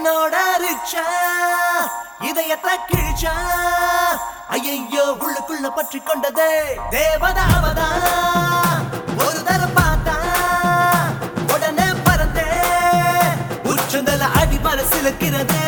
என்னோட ரிச்சா இதயத்தை கிழிச்சா ஐயோ உள்ளுக்குள்ள பற்றி கொண்டதே தேவதாவதா ஒரு தரம் பார்த்தா உடனே பறந்தே உச்சந்தல அடி மனசிலுக்கிறதே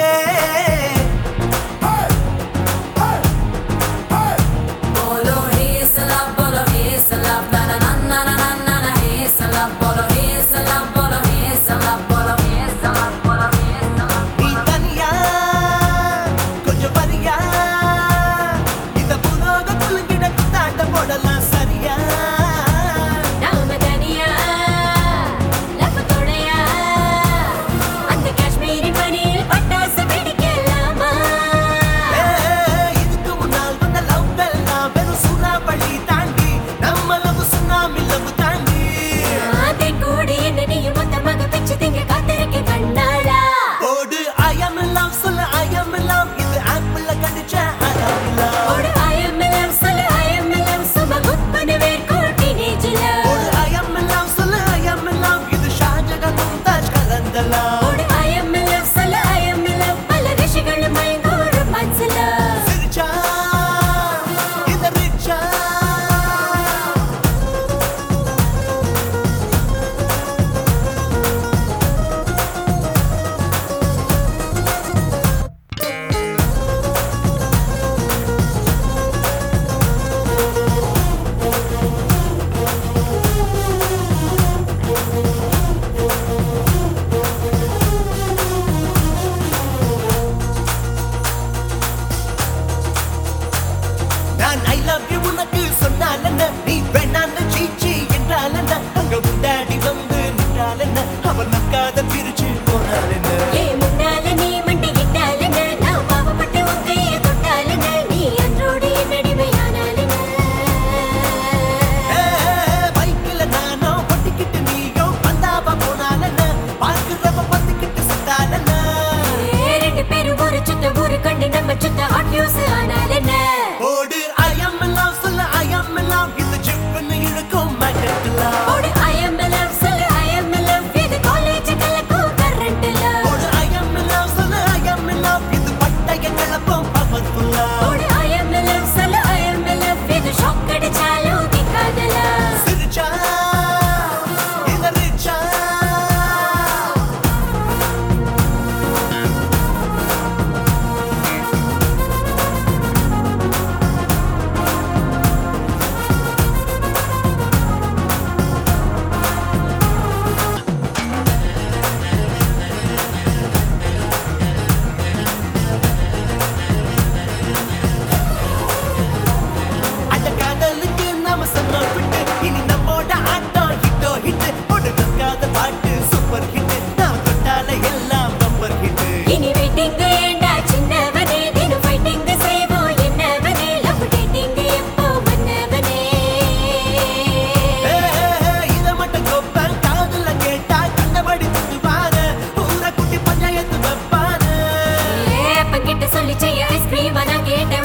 நீ வேணான்னு சீச்சி என்றால் என்ன அங்க முன்னாடி வந்து நின்றால் என்ன அவன் நக்காத பிரிச்சு போனால் என்ன முன்னால நீ மண்டி கிட்டால் என்ன நான் பாவப்பட்டு உன் கையை தொட்டால் என்ன நீ அன்றோடு என் அடிமையானால் என்ன பைக்கில் நானோ பொட்டிக்கிட்டு நீயோ வந்தாவ போனால் என்ன பார்க்கிறவ பத்துக்கிட்டு சுத்தால் என்ன ரெண்டு பேரும் ஒரு சுத்த ஊரு கண்டு நம்ம சுத்த ஹாட் நியூஸ் ஆனால் என்ன ஓடு ஐயம் எல்லாம் சொல்ல ஐயம் எல்லாம் இந்த ஜிப்புன்னு இழுக்கும் மேக்கெட்லாம் ஓடு ஐயம் எல்லாம் சொல்ல ஐயம் எல்லாம் இது காலேஜ் கலக்கும் கரண்ட்ல ஓடு ஐயம் எல்லாம் சொல்ல ஐயம் எல்லாம் இது பட்டைய கிளப்பும் பவர்ஃபுல்லா ஓடு ஐயம் எல்லாம் சொல்ல ஐயம் எல்லாம் இது ஷாக் அடிச்சாலும் திக்காதல சிரிச்சா இந்த ரிச்சா அந்த காதலுக்கு நாம சொன்ன விட்டு இனி நம்மோட ஆட்டம் ஹிட்டோ ஹிட் ஒரு நிற்காத பாட்டு சூப்பர் ஹிட் நான் தொட்டால எல்லாம் நம்பர் ஹிட் இனி வெயிட்டிங் ஏண்டா சின்னவனே தினம் ஃபைட்டிங் செய்வோம் என்னவனே லவ் டேட்டிங் எப்போ மன்னவனே இத மட்டும் கோப்பன் காதுல கேட்டா கண்டபடி துவார ஊர குட்டி பஞ்சாயத்து வைப்பான அப்பங்கிட்ட சொல்லி செய்ய ஐஸ்கிரீம் நான் கேட்ட